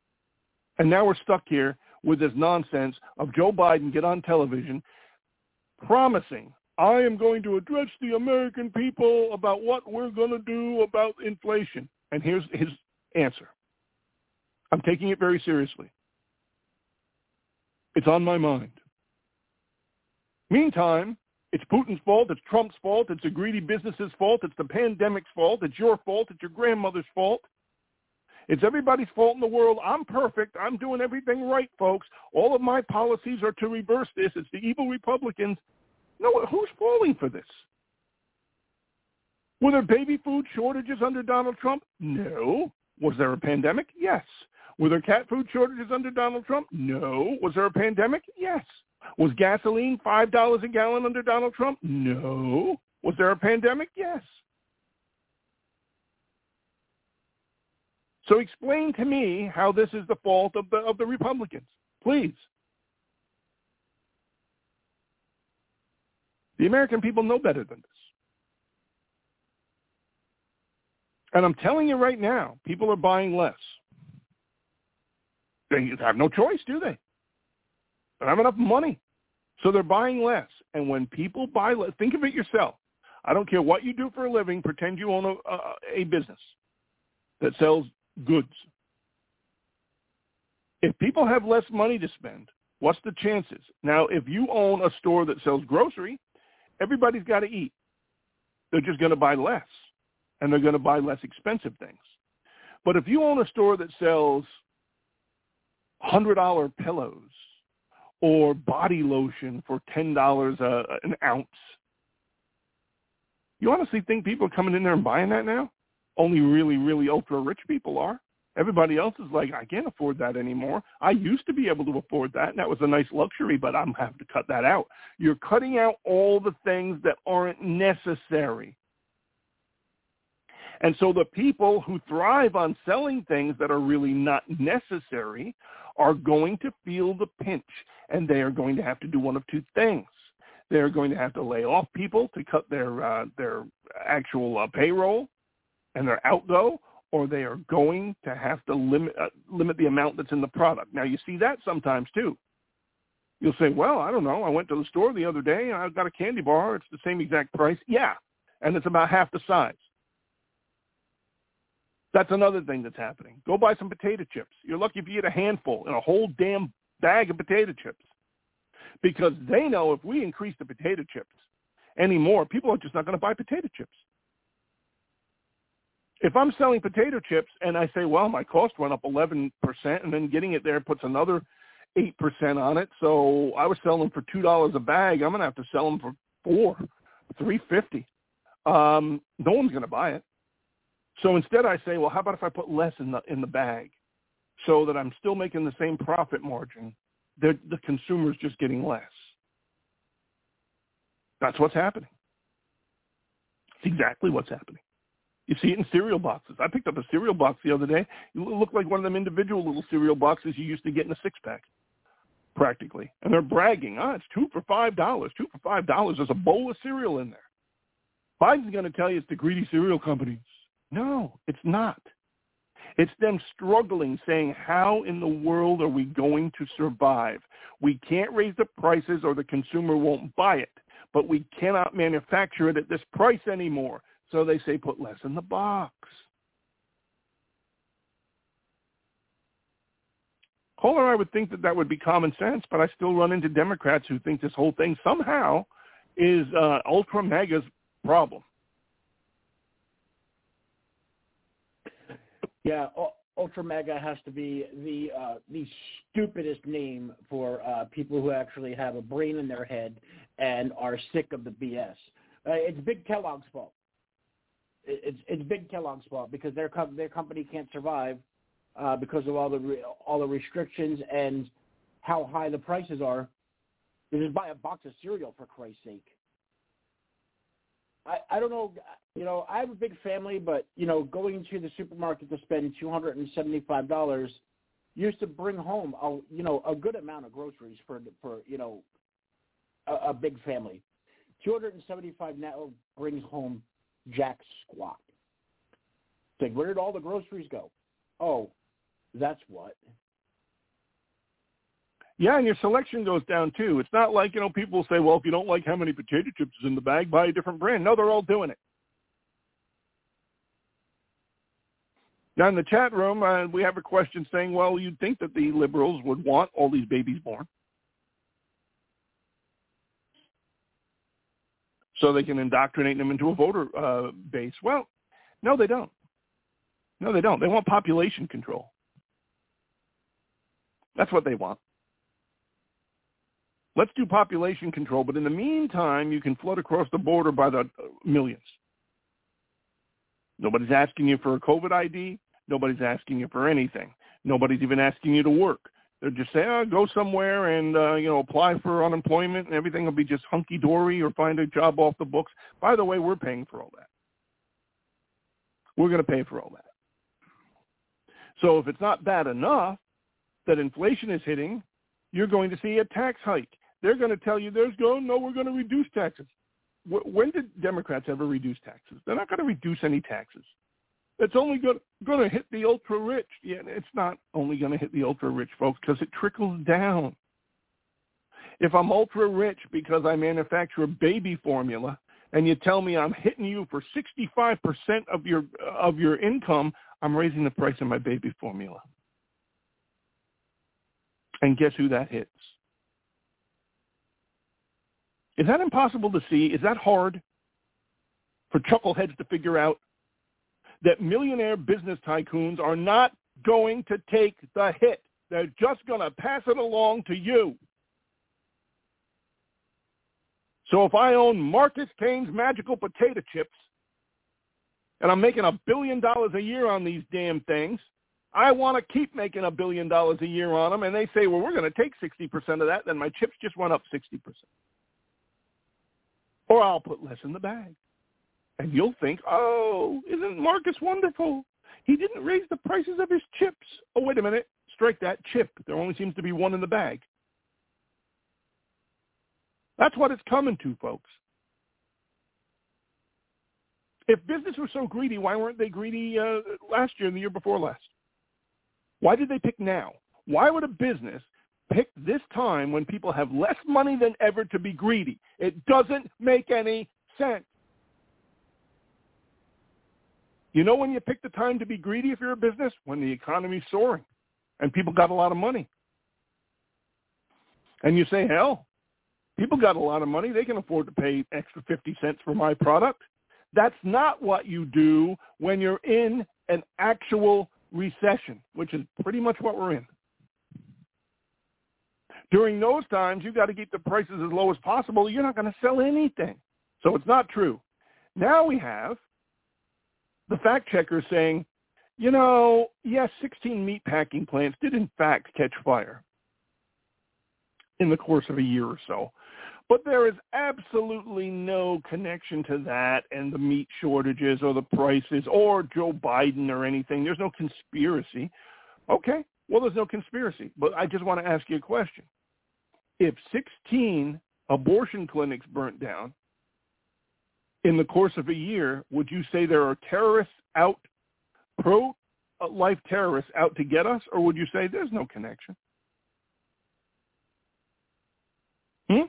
And now we're stuck here with this nonsense of Joe Biden get on television promising, I am going to address the American people about what we're going to do about inflation. And here's his answer. I'm taking it very seriously. It's on my mind. Meantime, it's Putin's fault, it's Trump's fault, it's the greedy business's fault, it's the pandemic's fault, it's your fault, it's your grandmother's fault. It's everybody's fault in the world. I'm perfect. I'm doing everything right, folks. All of my policies are to reverse this. It's the evil Republicans. No, who's falling for this? Were there baby food shortages under Donald Trump? No. Was there a pandemic? Yes. Were there cat food shortages under Donald Trump? No. Was there a pandemic? Yes. Was gasoline five dollars a gallon under Donald Trump? No. Was there a pandemic? Yes. So explain to me how this is the fault of the of the Republicans, please. The American people know better than this. And I'm telling you right now, people are buying less. They have no choice, do they? They don't have enough money. So they're buying less. And when people buy less, think of it yourself. I don't care what you do for a living. Pretend you own a, a, a business that sells goods. If people have less money to spend, what's the chances? Now, if you own a store that sells grocery, everybody's got to eat. They're just going to buy less, and they're going to buy less expensive things. But if you own a store that sells one hundred dollars pillows or body lotion for ten dollars a, an ounce, you honestly think people are coming in there and buying that now? Only really, really ultra-rich people are. Everybody else is like, I can't afford that anymore. I used to be able to afford that, and that was a nice luxury, but I'm having to cut that out. You're cutting out all the things that aren't necessary. And so the people who thrive on selling things that are really not necessary are going to feel the pinch, and they are going to have to do one of two things. They're going to have to lay off people to cut their uh, their actual uh, payroll and their outgo, or they are going to have to limit uh, limit the amount that's in the product. Now, you see that sometimes, too. You'll say, well, I don't know. I went to the store the other day, and I got a candy bar. It's the same exact price. Yeah, and it's about half the size. That's another thing that's happening. Go buy some potato chips. You're lucky if you get a handful and a whole damn bag of potato chips, because they know if we increase the potato chips anymore, people are just not going to buy potato chips. If I'm selling potato chips and I say, well, my cost went up eleven percent, and then getting it there puts another eight percent on it, so I was selling them for two dollars a bag, I'm going to have to sell them for four dollars, three dollars and fifty cents. Um, no one's going to buy it. So instead I say, well, how about if I put less in the in the bag so that I'm still making the same profit margin? The, the consumer's just getting less. That's what's happening. It's exactly what's happening. You see it in cereal boxes. I picked up a cereal box the other day. It looked like one of them individual little cereal boxes you used to get in a six-pack, practically. And they're bragging, ah, it's two for five dollars. Two for five dollars. There's a bowl of cereal in there. Biden's going to tell you it's the greedy cereal companies. No, it's not. It's them struggling, saying, how in the world are we going to survive? We can't raise the prices or the consumer won't buy it, but we cannot manufacture it at this price anymore. So they say put less in the box. Caller, I would think that that would be common sense, but I still run into Democrats who think this whole thing somehow is uh, Ultra Mega's problem. Yeah, Ultra Mega has to be the uh, the stupidest name for uh, people who actually have a brain in their head and are sick of the B S. Uh, it's Big Kellogg's fault. It's it's Big Kellogg's fault because their co- their company can't survive uh, because of all the re- all the restrictions and how high the prices are. You just buy a box of cereal, for Christ's sake. I, I don't know, you know, I have a big family, but, you know, going to the supermarket to spend two hundred seventy-five dollars used to bring home, a, you know, a good amount of groceries for, for you know, a, a big family. two hundred seventy-five dollars now brings home jack squat. It's like, where did all the groceries go? Oh, that's what. Yeah, and your selection goes down, too. It's not like, you know, people say, well, if you don't like how many potato chips is in the bag, buy a different brand. No, they're all doing it. Now, in the chat room, uh, we have a question saying, well, you'd think that the liberals would want all these babies born so they can indoctrinate them into a voter uh, base. Well, no, they don't. No, they don't. They want population control. That's what they want. Let's do population control, but in the meantime, you can flood across the border by the millions. Nobody's asking you for a COVID I D. Nobody's asking you for anything. Nobody's even asking you to work. They're just saying, oh, go somewhere and, uh, you know, apply for unemployment and everything will be just hunky-dory or find a job off the books. By the way, we're paying for all that. We're going to pay for all that. So if it's not bad enough that inflation is hitting, you're going to see a tax hike. They're going to tell you there's going, no, we're going to reduce taxes. When did Democrats ever reduce taxes? They're not going to reduce any taxes. It's only going to hit the ultra-rich. Yeah, it's not only going to hit the ultra-rich, folks, because it trickles down. If I'm ultra-rich because I manufacture baby formula and you tell me I'm hitting you for sixty-five percent of your of your income, I'm raising the price of my baby formula. And guess who that hits? Is that impossible to see? Is that hard for chuckleheads to figure out? That millionaire business tycoons are not going to take the hit. They're just going to pass it along to you. So if I own Marcus Kane's Magical Potato Chips and I'm making a billion dollars a year on these damn things, I want to keep making a billion dollars a year on them, and they say, well, we're going to take sixty percent of that, then my chips just went up sixty percent. Or I'll put less in the bag. And you'll think, oh, isn't Marcus wonderful? He didn't raise the prices of his chips. Oh, wait a minute. Strike that chip. There only seems to be one in the bag. That's what it's coming to, folks. If business was so greedy, why weren't they greedy uh, last year and the year before last? Why did they pick now? Why would a business pick this time when people have less money than ever to be greedy? It doesn't make any sense. You know when you pick the time to be greedy if you're a business? When the economy's soaring and people got a lot of money. And you say, hell, people got a lot of money. They can afford to pay extra fifty cents for my product. That's not what you do when you're in an actual recession, which is pretty much what we're in. During those times, you've got to keep the prices as low as possible. You're not going to sell anything. So it's not true. Now we have the fact checker saying, you know, yes, sixteen meat packing plants did in fact catch fire in the course of a year or so. But there is absolutely no connection to that and the meat shortages or the prices or Joe Biden or anything. There's no conspiracy. Okay, well, there's no conspiracy. But I just want to ask you a question. If sixteen abortion clinics burnt down in the course of a year, would you say there are terrorists out, pro-life terrorists out to get us, or would you say there's no connection? Hmm?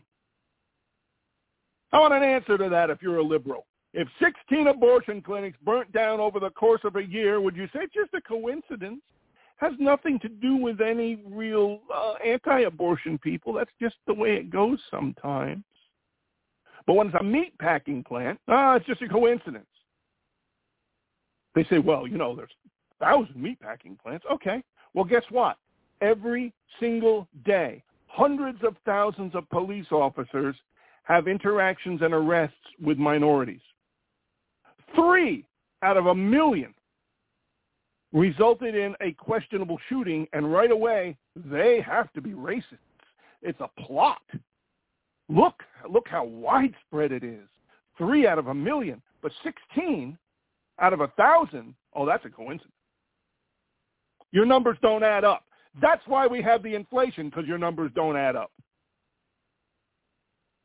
I want an answer to that if you're a liberal. If sixteen abortion clinics burnt down over the course of a year, would you say it's just a coincidence? Has nothing to do with any real uh, anti-abortion people. That's just the way it goes sometimes. But when it's a meat packing plant, ah, it's just a coincidence. They say, well, you know, there's a thousand meat packing plants. Okay. Well, guess what? Every single day, hundreds of thousands of police officers have interactions and arrests with minorities. Three out of a million resulted in a questionable shooting, and right away, they have to be racist. It's a plot. Look, look how widespread it is. Three out of a million, but sixteen out of a thousand, oh, that's a coincidence. Your numbers don't add up. That's why we have the inflation, because your numbers don't add up.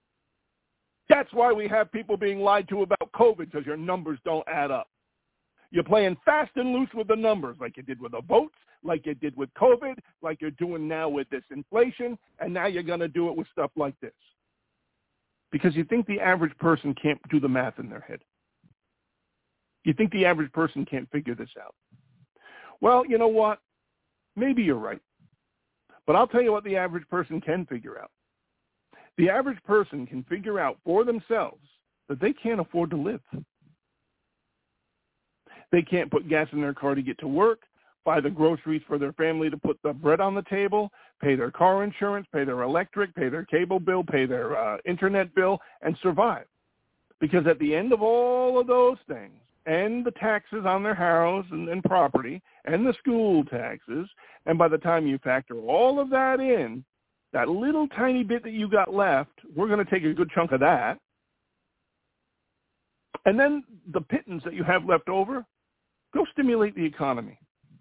That's why we have people being lied to about COVID, because your numbers don't add up. You're playing fast and loose with the numbers like you did with the votes, like you did with COVID, like you're doing now with this inflation, and now you're going to do it with stuff like this. Because you think the average person can't do the math in their head. You think the average person can't figure this out. Well, you know what? Maybe you're right. But I'll tell you what the average person can figure out. The average person can figure out for themselves that they can't afford to live. They can't put gas in their car to get to work, buy the groceries for their family to put the bread on the table, pay their car insurance, pay their electric, pay their cable bill, pay their uh, internet bill, and survive. Because at the end of all of those things, and the taxes on their house and, and property, and the school taxes, and by the time you factor all of that in, that little tiny bit that you got left, we're going to take a good chunk of that. And then the pittance that you have left over, go stimulate the economy.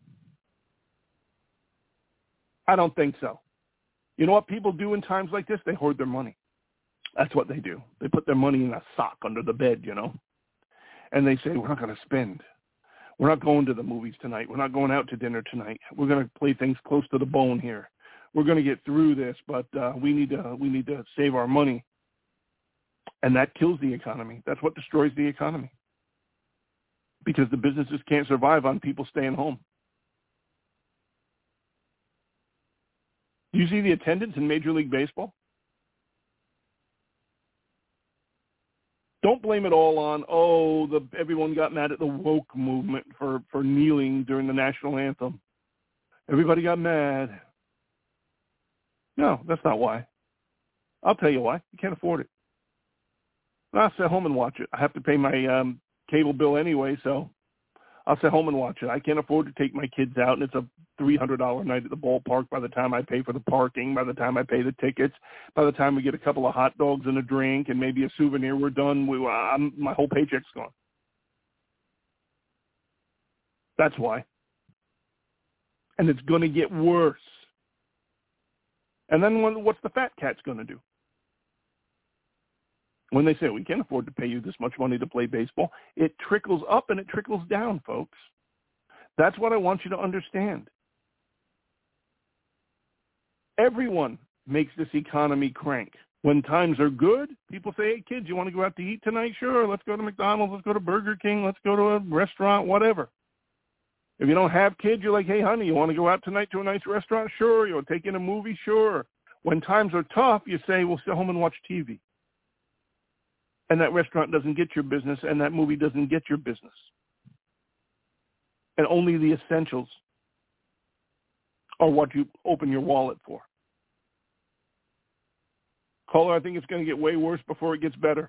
I don't think so. You know what people do in times like this? They hoard their money. That's what they do. They put their money in a sock under the bed, you know. And they say, we're not going to spend. We're not going to the movies tonight. We're not going out to dinner tonight. We're going to play things close to the bone here. We're going to get through this, but uh, we need to we need to save our money. And that kills the economy. That's what destroys the economy. Because the businesses can't survive on people staying home. You see the attendance in Major League Baseball? Don't blame it all on, oh, the, everyone got mad at the woke movement for, for kneeling during the national anthem. Everybody got mad. No, that's not why. I'll tell you why. You can't afford it. I'll sit home and watch it. I have to pay my um, cable bill anyway, so I'll sit home and watch it. I can't afford to take my kids out, and it's a three hundred dollars night at the ballpark by the time I pay for the parking, by the time I pay the tickets, by the time we get a couple of hot dogs and a drink and maybe a souvenir, we're done. We, I'm, my whole paycheck's gone. That's why. And it's going to get worse. And then what's the fat cat's going to do? When they say, we can't afford to pay you this much money to play baseball, it trickles up and it trickles down, folks. That's what I want you to understand. Everyone makes this economy crank. When times are good, people say, hey, kids, you want to go out to eat tonight? Sure, let's go to McDonald's, let's go to Burger King, let's go to a restaurant, whatever. If you don't have kids, you're like, hey, honey, you want to go out tonight to a nice restaurant? Sure. You want to take in a movie? Sure. When times are tough, you say, we'll sit home and watch T V. And that restaurant doesn't get your business, and that movie doesn't get your business. And only the essentials are what you open your wallet for. Caller, I think it's going to get way worse before it gets better.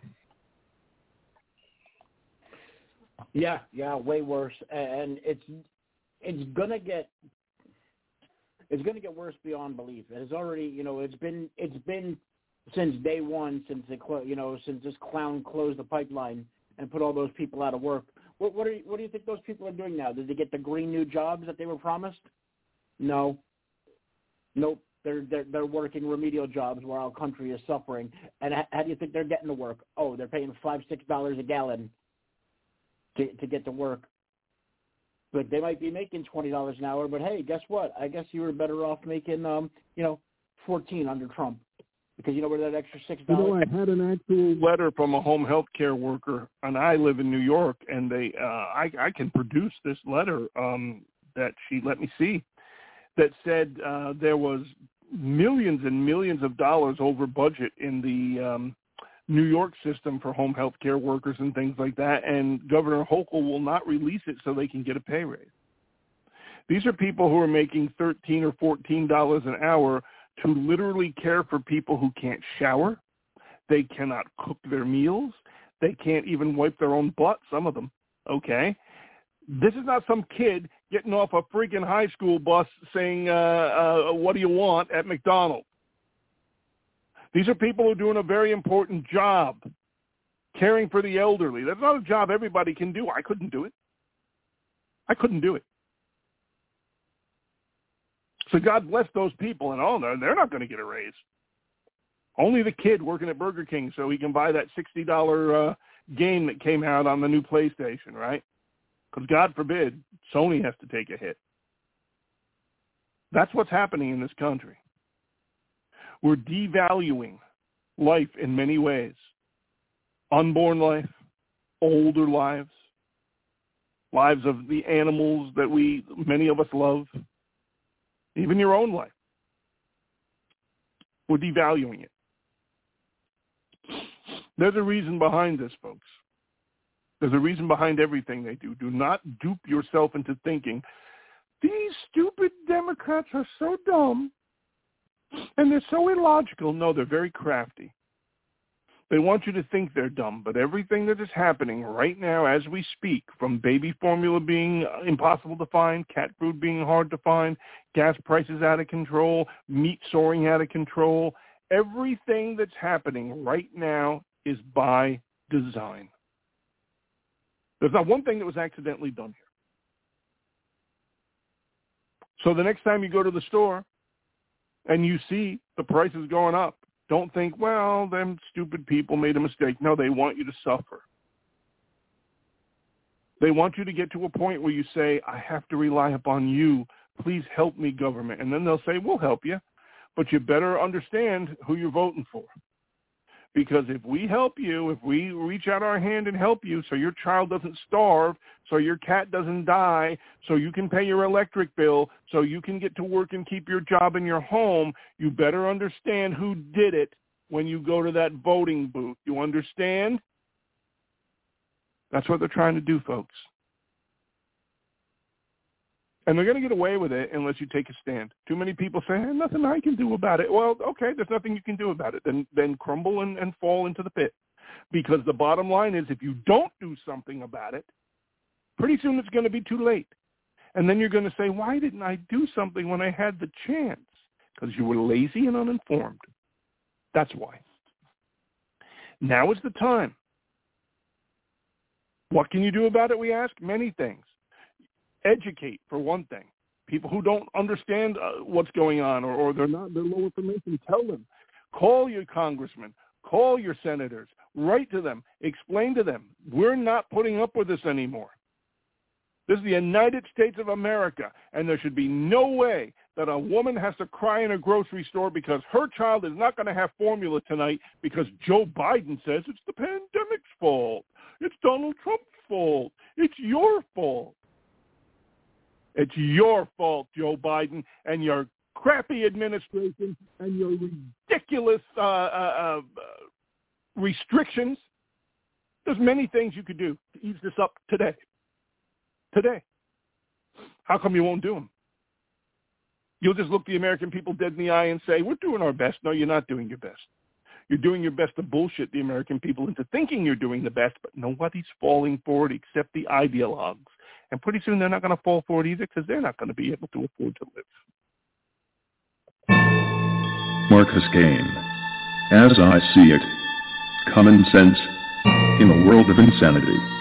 Yeah, yeah, way worse. And it's it's gonna get it's gonna get worse beyond belief. It's already, you know, it's been it's been since day one, since the you know, since this clown closed the pipeline and put all those people out of work. What what, are you, what do you think those people are doing now? Did they get the green new jobs that they were promised? No. Nope. They're they're they're working remedial jobs while our country is suffering. And how, how do you think they're getting to work? Oh, they're paying five six dollars a gallon to to get to work. But they might be making twenty dollars an hour. But hey, guess what? I guess you were better off making um you know fourteen under Trump. Because you know where that extra six dollars. You know, I had an actual letter from a home health care worker, and I live in New York, and they, uh, I, I can produce this letter um, that she let me see, that said uh, there was millions and millions of dollars over budget in the um, New York system for home health care workers and things like that, and Governor Hochul will not release it so they can get a pay raise. These are people who are making thirteen or fourteen dollars an hour to literally care for people who can't shower. They cannot cook their meals. They can't even wipe their own butt, some of them, okay? This is not some kid getting off a freaking high school bus saying, uh, uh, what do you want at McDonald's? These are people who are doing a very important job, caring for the elderly. That's not a job everybody can do. I couldn't do it. I couldn't do it. So God bless those people, and oh, they're not going to get a raise. Only the kid working at Burger King so he can buy that sixty dollars uh, game that came out on the new PlayStation, right? because God forbid Sony has to take a hit. That's what's happening in this country. We're devaluing life in many ways. Unborn life, older lives, lives of the animals that we, many of us love, even your own life. We're devaluing it. There's a reason behind this, folks. There's a reason behind everything they do. Do not dupe yourself into thinking, these stupid Democrats are so dumb and they're so illogical. No, they're very crafty. They want you to think they're dumb, but everything that is happening right now as we speak, from baby formula being impossible to find, cat food being hard to find, gas prices out of control, meat soaring out of control, everything that's happening right now is by design. There's not one thing that was accidentally done here. So the next time you go to the store and you see the prices going up, don't think, well, them stupid people made a mistake. No, they want you to suffer. They want you to get to a point where you say, I have to rely upon you. Please help me, government. And then they'll say, we'll help you. But you better understand who you're voting for. Because if we help you, if we reach out our hand and help you so your child doesn't starve, so your cat doesn't die, so you can pay your electric bill, so you can get to work and keep your job in your home, you better understand who did it when you go to that voting booth. You understand? That's what they're trying to do, folks. And they're going to get away with it unless you take a stand. Too many people say, hey, nothing I can do about it. Well, okay, there's nothing you can do about it. Then then crumble and, and fall into the pit. Because the bottom line is if you don't do something about it, pretty soon it's going to be too late. And then you're going to say, why didn't I do something when I had the chance? Because you were lazy and uninformed. That's why. Now is the time. What can you do about it, we ask? Many things. Educate, for one thing. People who don't understand uh, what's going on or, or they're not, they're low information, tell them. Call your congressman. Call your senators. Write to them. Explain to them. We're not putting up with this anymore. This is the United States of America, and there should be no way that a woman has to cry in a grocery store because her child is not going to have formula tonight because Joe Biden says it's the pandemic's fault. It's Donald Trump's fault. It's your fault. It's your fault, Joe Biden, and your crappy administration and your ridiculous uh, uh, uh, restrictions. There's many things you could do to ease this up today. Today. How come you won't do them? You'll just look the American people dead in the eye and say, we're doing our best. No, you're not doing your best. You're doing your best to bullshit the American people into thinking you're doing the best, but nobody's falling for it except the ideologues. And pretty soon they're not going to fall for it either because they're not going to be able to afford to live. Marcus Kane. As I see it, common sense in a world of insanity.